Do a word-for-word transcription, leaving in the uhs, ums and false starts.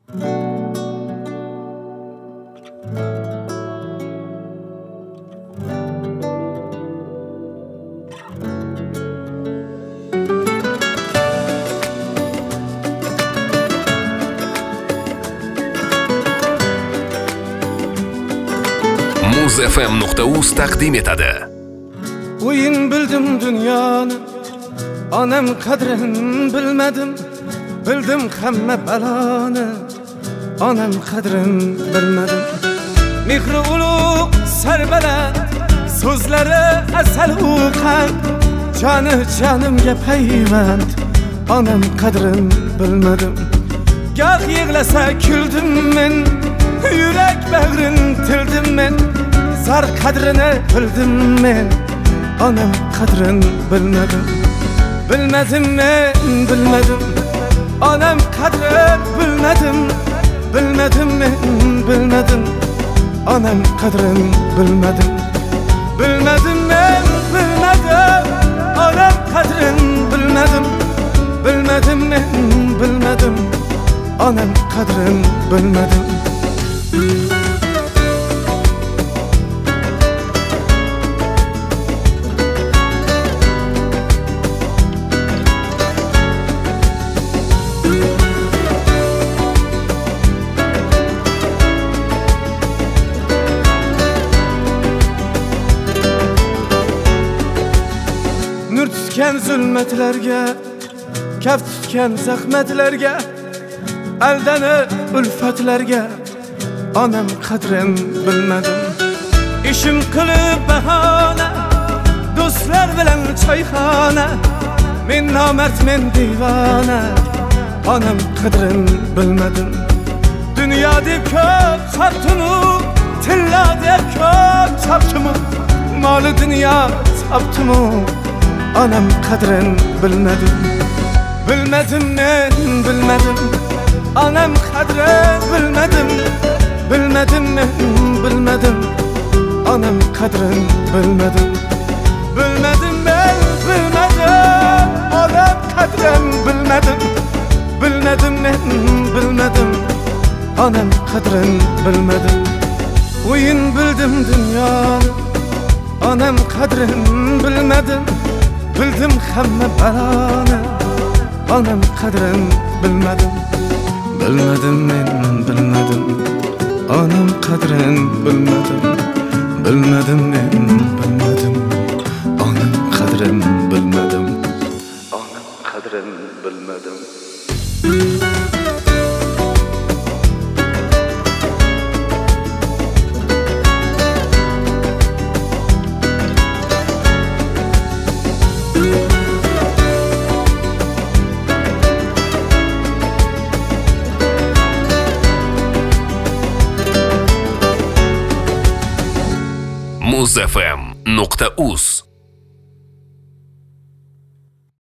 muz f m nuqta uz taqdim etadi. O'yin bildim dunyoni, onam qadrin bilmadim, bildim hamma baloni, onam qadrin bilmadim. Mehri ulug' sarbaland, so'zlari asal uqan, joni jonimga payvand, onam qadrin bilmadim. Goh yig'lasa kuldim men, yurak bag'rin tildim men, zar qadrini bildim men, onam qadrin bilmadim. Bilmadim men, bilmadim, onam qadrin bilmadim. Bilmadim men, bilmadim, onam qadrin bilmadim. Bilmadim men, bilmadim, onam qadrin bilmadim. Bilmadim men, bilmadim, onam qadrin bilmadim. Nur tutgan zulmatlarga, kaf tutgan zahmatlarga, aldanib ulfatlarga, onam qadrin bilmadim. Ishim qilib bahona, do'stlar bilan choyxona, men nomard men divona, onam qadrin bilmadim. Dunyo deb ko'p chopdim-u, tilla deb ko'p chopdim-u, moli dunyo topdim-u, onam qadrin bilmadim. Bilmadim men, bilmadim, onam qadrin bilmadim. Bilmadim men, bilmadim, onam qadrin bilmadim. Bilmadim men, bilmadim, onam qadrin bilmadim. Bilmadim men, bilmadim, onam qadrin bilmadim. O'yin bildim dunyoni, onam qadrin bilmadim. Bildim hamma baloni, onam qadrin bilmadim. Bilmadim men, bilmadim, onam qadrin bilmadim. Bilmadim men, bilmadim, onam qadrin bilmadim. Onam qadrin bilmadim. muz f m nuqta uz